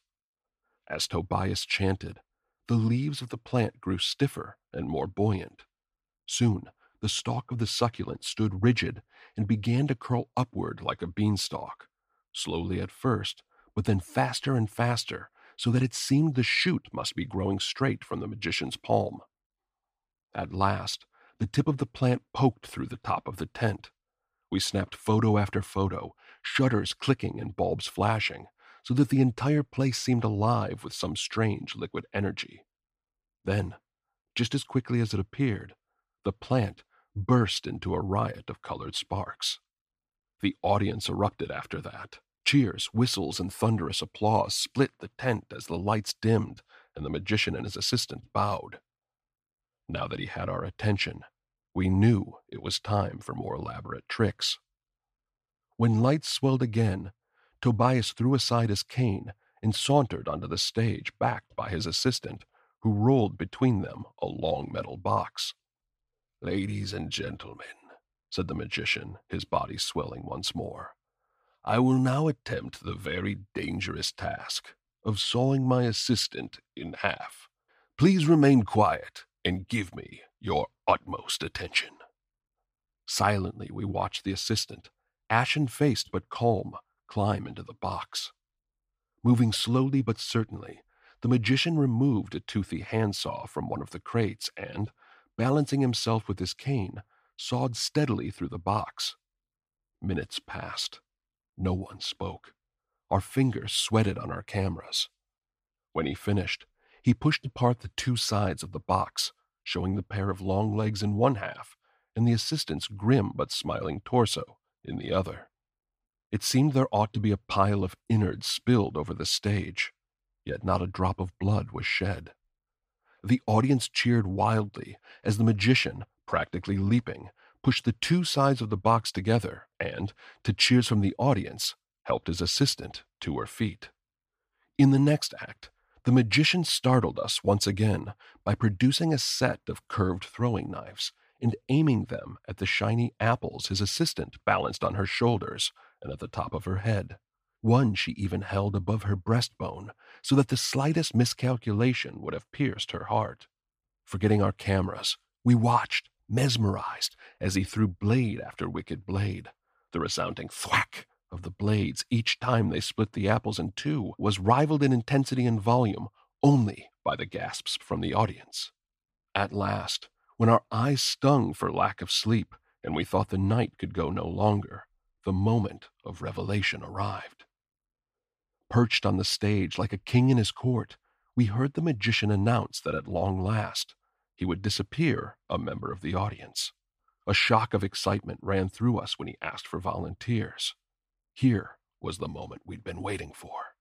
As Tobias chanted, the leaves of the plant grew stiffer and more buoyant. Soon, the stalk of the succulent stood rigid and began to curl upward like a beanstalk, slowly at first, but then faster and faster, so that it seemed the shoot must be growing straight from the magician's palm. At last, the tip of the plant poked through the top of the tent. We snapped photo after photo, shutters clicking and bulbs flashing, so that the entire place seemed alive with some strange liquid energy. Then, just as quickly as it appeared, the plant burst into a riot of colored sparks. The audience erupted after that, Cheers, whistles, and thunderous applause split the tent as the lights dimmed and the magician and his assistant bowed. Now that he had our attention, we knew it was time for more elaborate tricks. When lights swelled again, Tobias threw aside his cane and sauntered onto the stage, backed by his assistant, who rolled between them a long metal box. "Ladies and gentlemen," said the magician, his body swelling once more, "I will now attempt the very dangerous task of sawing my assistant in half. Please remain quiet and give me your utmost attention." Silently, we watched the assistant, ashen-faced but calm, climb into the box. Moving slowly but certainly, the magician removed a toothy handsaw from one of the crates and, balancing himself with his cane, sawed steadily through the box. Minutes passed. No one spoke. Our fingers sweated on our cameras. When he finished, he pushed apart the two sides of the box, showing the pair of long legs in one half and the assistant's grim but smiling torso in the other. It seemed there ought to be a pile of innards spilled over the stage, yet not a drop of blood was shed. The audience cheered wildly as the magician, practically leaping, pushed the two sides of the box together and, to cheers from the audience, helped his assistant to her feet. In the next act, the magician startled us once again by producing a set of curved throwing knives and aiming them at the shiny apples his assistant balanced on her shoulders and at the top of her head. One she even held above her breastbone so that the slightest miscalculation would have pierced her heart. Forgetting our cameras, we watched, mesmerized, as he threw blade after wicked blade. The resounding thwack of the blades each time they split the apples in two was rivaled in intensity and volume only by the gasps from the audience. At last, when our eyes stung for lack of sleep and we thought the night could go no longer, the moment of revelation arrived. Perched on the stage like a king in his court, we heard the magician announce that at long last he would disappear a member of the audience. A shock of excitement ran through us when he asked for volunteers. Here was the moment we'd been waiting for.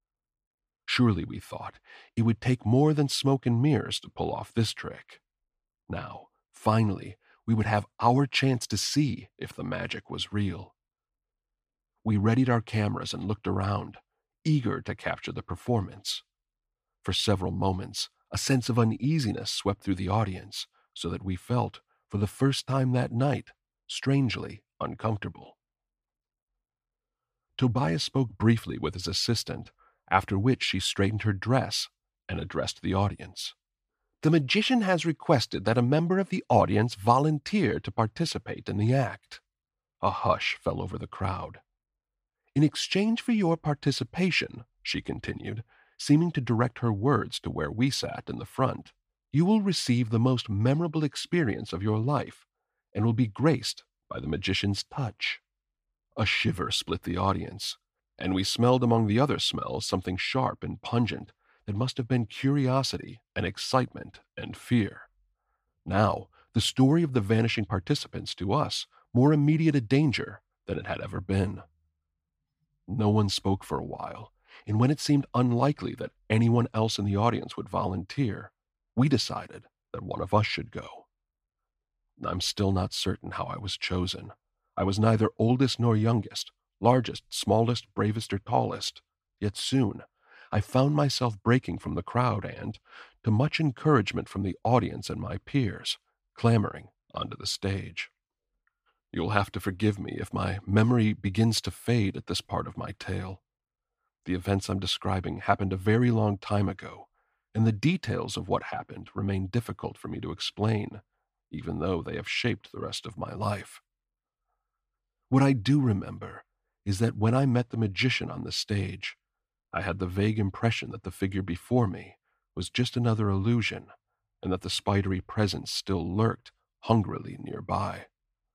Surely, we thought, it would take more than smoke and mirrors to pull off this trick. Now, finally, we would have our chance to see if the magic was real. We readied our cameras and looked around, eager to capture the performance. For several moments, a sense of uneasiness swept through the audience, so that we felt, for the first time that night, strangely uncomfortable. Tobias spoke briefly with his assistant, after which she straightened her dress and addressed the audience. "The magician has requested that a member of the audience volunteer to participate in the act." A hush fell over the crowd. "In exchange for your participation," she continued, seeming to direct her words to where we sat in the front, "you will receive the most memorable experience of your life and will be graced by the magician's touch." A shiver split the audience, and we smelled among the other smells something sharp and pungent that must have been curiosity and excitement and fear. Now, the story of the vanishing participants to us more immediate a danger than it had ever been. No one spoke for a while, and when it seemed unlikely that anyone else in the audience would volunteer, we decided that one of us should go. I'm still not certain how I was chosen. I was neither oldest nor youngest, largest, smallest, bravest, or tallest, yet soon I found myself breaking from the crowd and, to much encouragement from the audience and my peers, clambering onto the stage. You'll have to forgive me if my memory begins to fade at this part of my tale. The events I'm describing happened a very long time ago, and the details of what happened remain difficult for me to explain, even though they have shaped the rest of my life. What I do remember is that when I met the magician on the stage, I had the vague impression that the figure before me was just another illusion, and that the spidery presence still lurked hungrily nearby.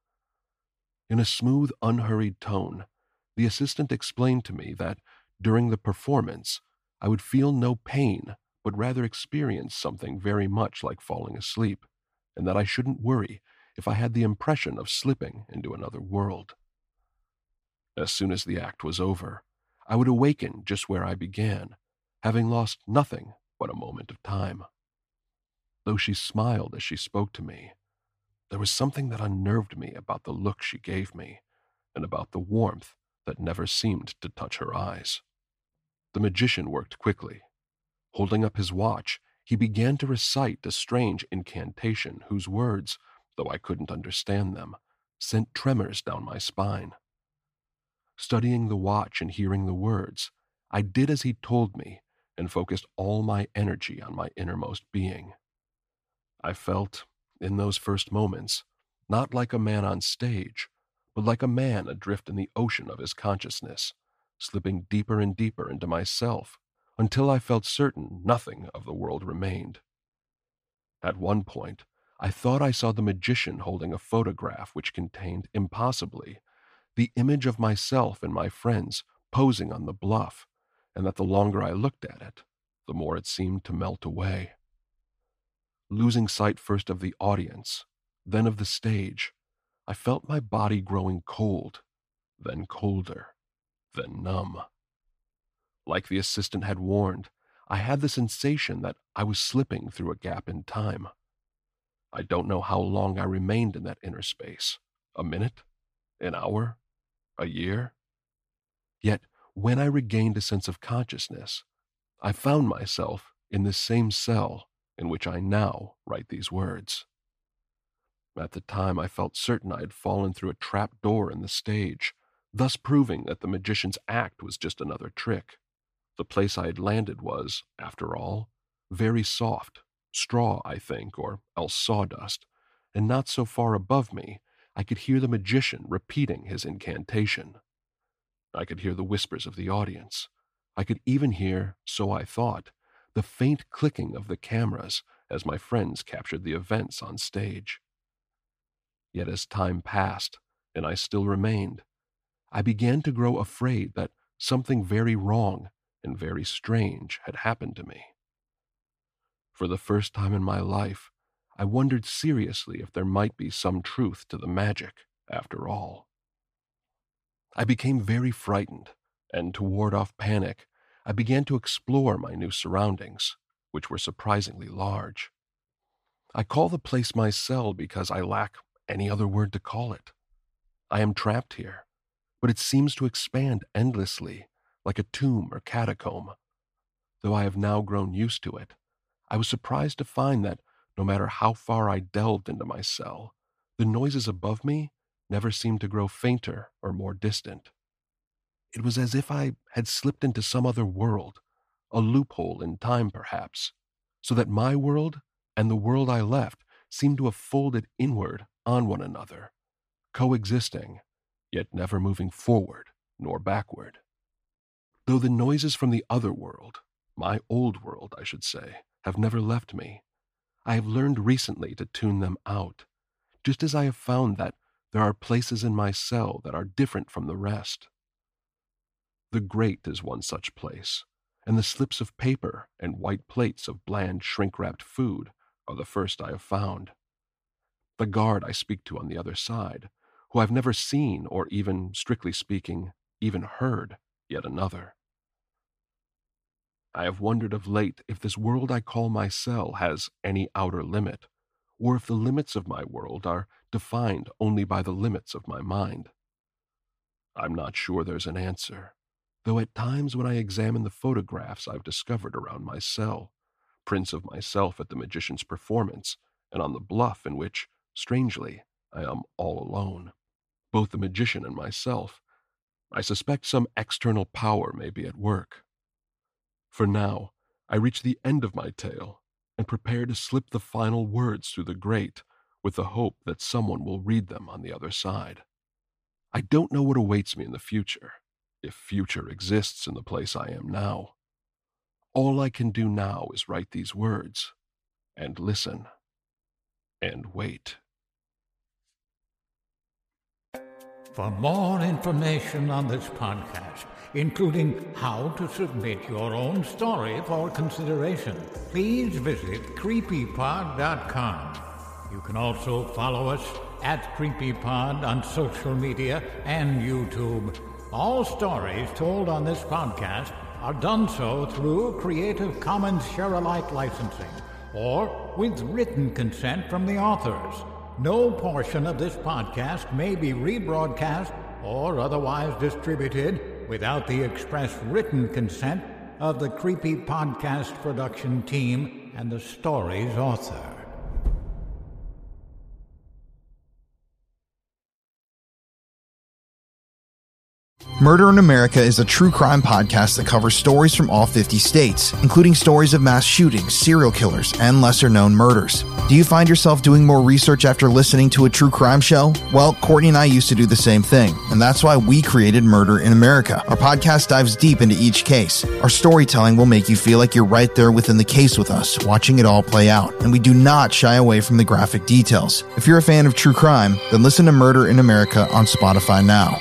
In a smooth, unhurried tone, the assistant explained to me that, during the performance, I would feel no pain, but rather experience something very much like falling asleep, and that I shouldn't worry if I had the impression of slipping into another world. As soon as the act was over, I would awaken just where I began, having lost nothing but a moment of time. Though she smiled as she spoke to me, there was something that unnerved me about the look she gave me, and about the warmth that never seemed to touch her eyes. The magician worked quickly. Holding up his watch, he began to recite a strange incantation whose words, though I couldn't understand them, sent tremors down my spine. Studying the watch and hearing the words, I did as he told me and focused all my energy on my innermost being. I felt, in those first moments, not like a man on stage, but like a man adrift in the ocean of his consciousness, slipping deeper and deeper into myself until I felt certain nothing of the world remained. At one point, I thought I saw the magician holding a photograph which contained, impossibly, the image of myself and my friends posing on the bluff, and that the longer I looked at it, the more it seemed to melt away. Losing sight first of the audience, then of the stage, I felt my body growing cold, then colder, then numb. Like the assistant had warned, I had the sensation that I was slipping through a gap in time. I don't know how long I remained in that inner space. A minute? An hour? A year? Yet, when I regained a sense of consciousness, I found myself in the same cell in which I now write these words. At the time, I felt certain I had fallen through a trap door in the stage, thus proving that the magician's act was just another trick. The place I had landed was, after all, very soft, straw, I think, or else sawdust, and not so far above me, I could hear the magician repeating his incantation. I could hear the whispers of the audience. I could even hear, so I thought, the faint clicking of the cameras as my friends captured the events on stage. Yet as time passed, and I still remained, I began to grow afraid that something very wrong and very strange had happened to me. For the first time in my life, I wondered seriously if there might be some truth to the magic, after all. I became very frightened, and to ward off panic, I began to explore my new surroundings, which were surprisingly large. I call the place my cell because I lack any other word to call it. I am trapped here, but it seems to expand endlessly, like a tomb or catacomb. Though I have now grown used to it, I was surprised to find that no matter how far I delved into my cell, the noises above me never seemed to grow fainter or more distant. It was as if I had slipped into some other world, a loophole in time perhaps, so that my world and the world I left seemed to have folded inward on one another, coexisting, yet never moving forward nor backward. Though the noises from the other world, my old world, I should say, have never left me, I have learned recently to tune them out, just as I have found that there are places in my cell that are different from the rest. The grate is one such place, and the slips of paper and white plates of bland shrink-wrapped food are the first I have found. The guard I speak to on the other side, who I've never seen or even, strictly speaking, even heard, yet another. I have wondered of late if this world I call my cell has any outer limit, or if the limits of my world are defined only by the limits of my mind. I'm not sure there's an answer, though at times when I examine the photographs I've discovered around my cell, prints of myself at the magician's performance, and on the bluff in which, strangely, I am all alone, both the magician and myself, I suspect some external power may be at work. For now, I reach the end of my tale and prepare to slip the final words through the grate with the hope that someone will read them on the other side. I don't know what awaits me in the future, if future exists in the place I am now. All I can do now is write these words, and listen, and wait. For more information on this podcast, including how to submit your own story for consideration, please visit creepypod.com. You can also follow us at CreepyPod on social media and YouTube. All stories told on this podcast are done so through Creative Commons Share-alike licensing or with written consent from the authors. No portion of this podcast may be rebroadcast or otherwise distributed without the express written consent of the Creepy Podcast production team and the story's author. Murder in America is a true crime podcast that covers stories from all 50 states, including stories of mass shootings, serial killers, and lesser-known murders. Do you find yourself doing more research after listening to a true crime show? Well, Courtney and I used to do the same thing, and that's why we created Murder in America. Our podcast dives deep into each case. Our storytelling will make you feel like you're right there within the case with us, watching it all play out, and we do not shy away from the graphic details. If you're a fan of true crime, then listen to Murder in America on Spotify now.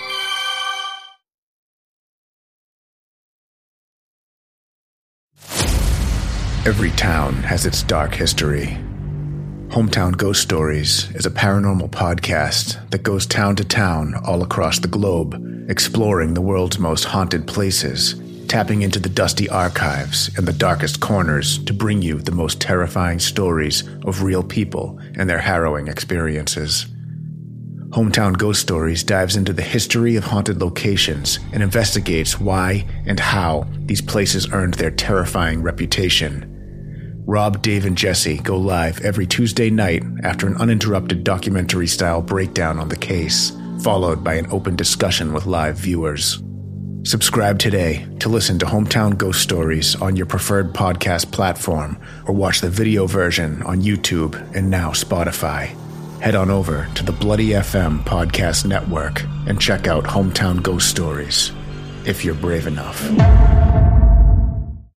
Every town has its dark history. Hometown Ghost Stories is a paranormal podcast that goes town to town all across the globe, exploring the world's most haunted places, tapping into the dusty archives and the darkest corners to bring you the most terrifying stories of real people and their harrowing experiences. Hometown Ghost Stories dives into the history of haunted locations and investigates why and how these places earned their terrifying reputation. Rob, Dave, and Jesse go live every Tuesday night after an uninterrupted documentary-style breakdown on the case, followed by an open discussion with live viewers. Subscribe today to listen to Hometown Ghost Stories on your preferred podcast platform or watch the video version on YouTube and now Spotify. Head on over to the Bloody FM podcast network and check out Hometown Ghost Stories, if you're brave enough.